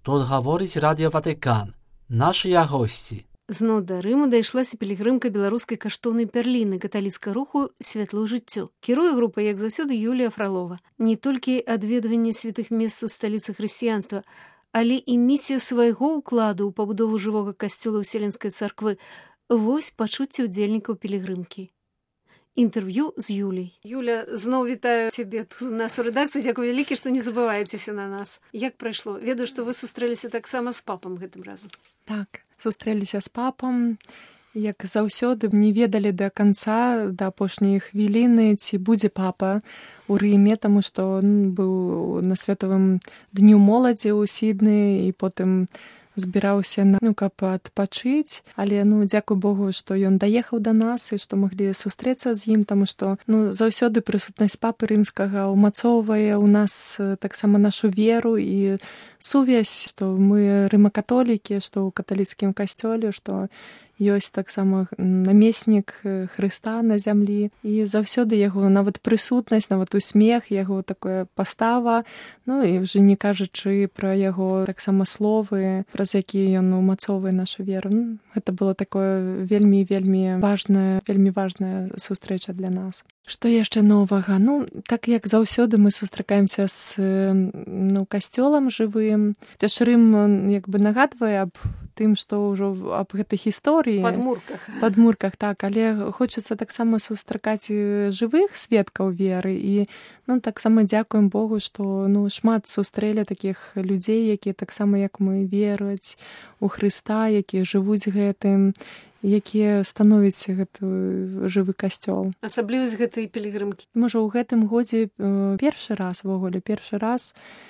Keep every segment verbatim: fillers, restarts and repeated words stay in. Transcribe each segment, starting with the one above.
Тут гаворыць Радыё Ватыкан. Нашыя госці. Зноў да Рыму дайшлася пілігрымка беларускай каштоўнай пярліны каталіцкага руху «Святло жыццё». Кіруе групай, як заўсёды, Юлія Фралова. Не толькі адведванне святых месцаў сталіцы хрысціянства, але і місія свайго ўкладу ў пабудову жывога касцёла Вселенскай царквы. Вось пачуцці ўдзельнікаў пілігрымкі. Інтэрв'ю з Юляй. Юля, зноў вітаю цябе тут у нас у рэдакцыі. Дзякуй вялікі, што не забываецеся на нас. Як прайшло? Ведаю, што вы сустрэліся таксама з папам гэтым разам. Так, сустрэліся з папам. Як заўсёды, не ведалі да канца, да апошняй хвіліны, ці будзе папа ў Рыме, таму што он быў на святовым дню моладзі ў Сіднеі і потым збіраўся, ну, каб адпачыць, але, ну, дзякуй Богу, што ён даехаў да нас і што маглі сустрэцца з ім, таму што, ну, заўсёды прысутнасць папы рымскага ўмацоўвае ў нас таксама нашу веру і сувязь, што мы рымакатолікі, што ў каталіцкім касцёле, што ёсць таксама намеснік Хрыста на зямлі, і заўсёды яго нават прысутнасць, нават усмех, яго такая пастава, ну і вже не кажучы пра яго таксама словы, праз якія ён умацоўвае нашу веру. Ну, гэта было такое вельмі вельмі важная, вельмі важная сустрэча для нас. Што яшчэ новага? Ну, так як заўсёды мы сустракаемся з, ну, касцёлам жывым. Цяж Рым як бы нагадвае аб тым, што ўжо аб гэтай гісторыі. Падмурках. Падмурках, так. Але хочацца таксама сустракаць жывых сведкаў веры. І, ну, таксама дзякуем Богу, што, ну, шмат сустрэлі такіх людзей, якія таксама, як мы, веруюць у Хрыста, якія жывуць гэтым, якія становяць гэты жывы касцёл. Асаблівасць гэтай пілігрымкі. Можа, у гэтым годзе першы раз, вогуле, першы раз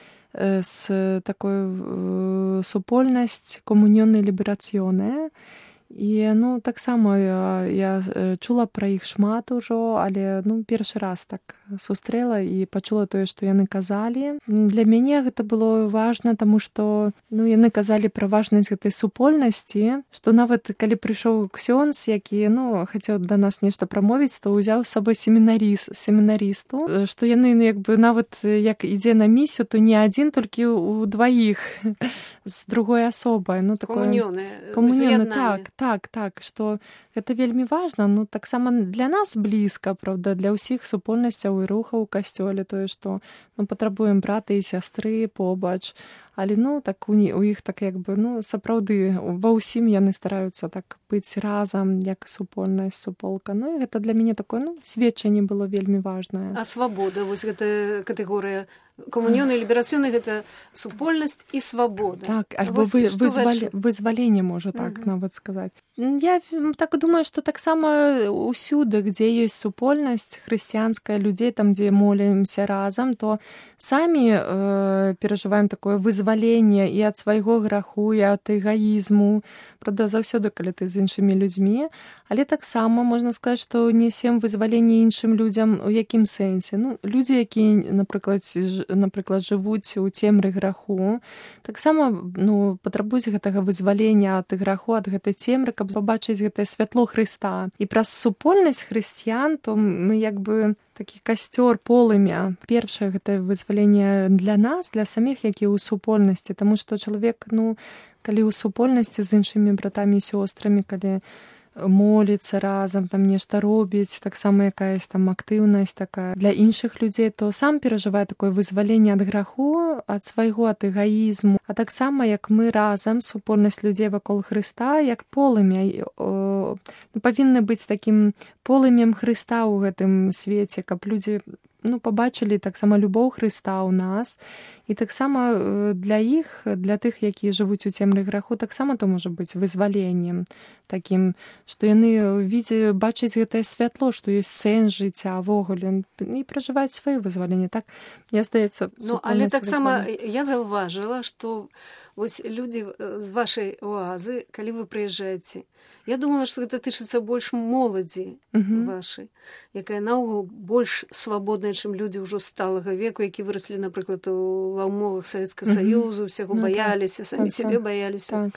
з такой супольнасць камуньённа-ліберацыйная. І, ну, таксама я, я чула пра іх шмат ужо, але, ну, першы раз так сустрэла і пачула тое, што яны казалі. Для мяне гэта было важна, таму што, ну, яны казалі пра важнасць гэтай супольнасці, што нават калі прыйшоў ксёндз, які, ну, хацеў да нас нешта прамовіць, то ўзяў з сабой семінаріст, семінарысту, што яны, ну, як бы нават як ідзе на місію, то не адзін, толькі ў дваіх з другой асобай. Ну, такое... Камуньёны, Камуньёны, так. Так, так, што гэта вельмі важна, ну, таксама для нас блізка, правда, для ўсіх супольнасцяў і рухаў у касцёле, тое, што, ну, патрабуем брата і сястры побач, але, ну, так у, у іх так як бы, ну, сапраўды, ва ўсім яны стараюцца так быць разам, як супольнасць, суполка. Ну, і гэта для мяне такое, ну, сведчанне было вельмі важнае. А свабода, вось гэта катэгорыя камуньённа і ліберацыйна, гэта супольнасць і свабода. Так, альбо вы, вызвалі, вызваленне, можа так uh-huh. нават сказаць. Я так думаю, што таксама ўсюды, дзе ёсць супольнасць хрысціянская, людзей там, дзе молімся разам, то самі э, перажываем такое вызваленне і ад свайго граху, і ад эгаізму. Правда, заўсёды, калі ты з іншымі людзьмі, але таксама можна сказаць, што несем вызваленне іншым людзям у якім сэнсе. Ну, людзі, якія, напрыклад, напрыклад, жывуць у цемры граху, таксама, ну, патрабуюць гэтага вызвалення ад граху, ад гэтай цемры, каб побачыць гэтае святло Хрыста. І праз супольнасць хрысціян, то мы як бы такі касцёр, полымя. Першае гэта вызваленне для нас, для саміх, які ў супольнасці, таму што чалавек, ну, калі ў супольнасці з іншымі братамі і сёстрамі, калі моліцца разам, там нешта робіць, таксама якаясь там актыўнасць такая для іншых людзей, то сам перажывае такое вызваленне ад граху, ад свайго, ад эгаізму. А таксама, як мы разам, супольнасць людзей вакол Хрыста, як полымя, павінны быць такім полымем Хрыста ў гэтым свеце, каб людзі, ну, пабачылі таксама любоў Хрыста ў нас. І таксама для іх, для тых, якія жывуць у цемры граху, таксама то можа быць вызваленнем такім, што яны відзе, бачаць гэтае святло, што ёсць сэнс жыцця ўвогуле, і пражываюць сваё вызваленне. Так, мне здаецца, ну, але таксама я заўважыла, што вось людзі з вашай оазы, калі вы прыязджаеце, я думала, што гэта тычыцца больш моладзі uh-huh. вашай, якая наогул больш свабодная, чым людзі ўжо сталага веку, які выраслі, напрыклад, ва ўмовах Савецкага Саюзу, усяго ну, баяліся, самі так, сябе баяліся, так.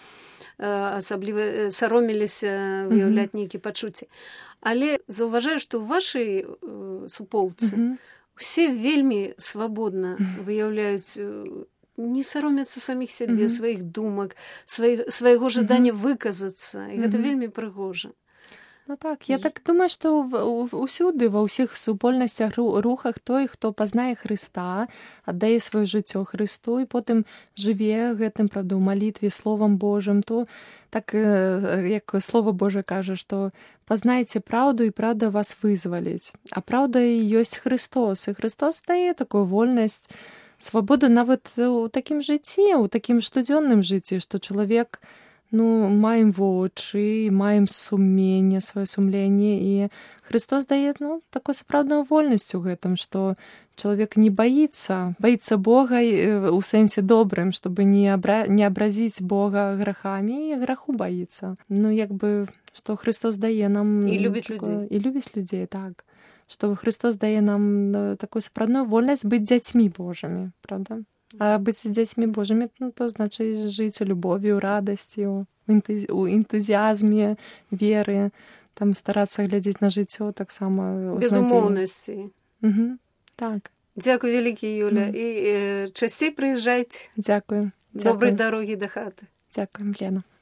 асабліва саромеліся выяўляць uh-huh. нейкія пачуцці. Але заўважаю, што ў вашай суполцы uh-huh. усе вельмі свабодна uh-huh. выяўляюць не саромяцца саміх сябе, Мгм. сваіх думак, свай, свайго жадання выказацца. І гэта Мгм. вельмі прыгожа. Ну так, я так думаю, што в- у- усюды, ва ўсіх супольнасцях, ру- рухах той, хто пазнае Хрыста, аддае сваё жыццё Хрысту і потым жыве гэтым, правда, у малітве, Словам Божым, то так, э, як Слово Божа кажа, што пазнайце праўду, і праўда вас вызваліць. А праўда і ёсць Хрыстос, і Хрыстос дае такую вольнасць, свабоду нават у такім жыцці, у такім штодзённым жыцці, што чалавек, ну, маем вочы, маем сумленне, сваё сумленне, і Хрыстос дае, ну, такую сапраўдную вольнасць у гэтым, што чалавек не баіцца, баіцца Бога э, у сэнсе добрым, чтобы не, абра... не абразіць Бога грахамі, і граху баіцца. Ну, як бы, што Хрыстос дае нам... І любіць такое... людзей. І любіць людзей, так. Што Хрыстос дае нам э, такую сапраўдную вольнасць быць дзяцьмі Божымі, правда? А быць дзецьмі Божымі, ну, то значыць жыць у любові, у радасці, у энтузі- у энтузіязме, веры, там старацца глядзець на жыццё таксама з надзеяй. Безумоўнасці. Мгм. Так, Дзякуй вялікі, Юля. Мгм. І э, часцей прыязджайце. дзякую. Добрай Дзякуй. дарогі да хаты. Дзякуем, Лена.